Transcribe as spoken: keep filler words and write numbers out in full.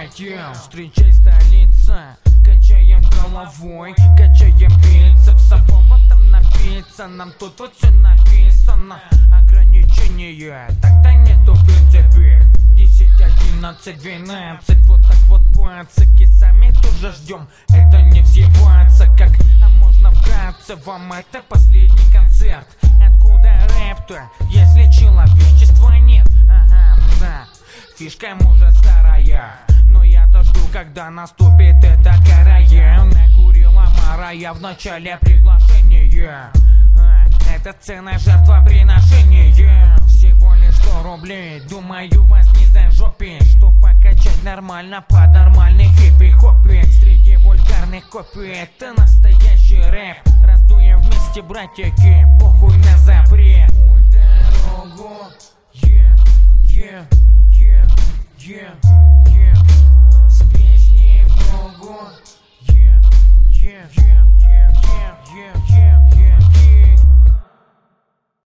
качаем, встречай столица. Качаем головой, качаем бицепсом. Поводом напиться, нам тут вот все написано. Ограничения, так-то нету в принципе. Десять, одиннадцать, двенадцать, вот так вот пацаки. Сами тоже ждем, это не взъебаться как. А можно вкратце, вам это последний концерт. Откуда рэп-то, если человечества нет? Ага, да, фишка может старая, но я-то жду, когда наступит эта карая. Накурила Марая в начале приглашения. а, Это цена жертвоприношения. Всего лишь сто рублей, думаю, вас не зажопить. Что покачать нормально под нормальный хиппи-хоппи. Среди вульгарных копий это настоящий рэп. Раздуем вместе, братьяки, похуй на запрет. Ой, дорогу, yeah, yeah, yeah, yeah, yeah. С песней в ногу.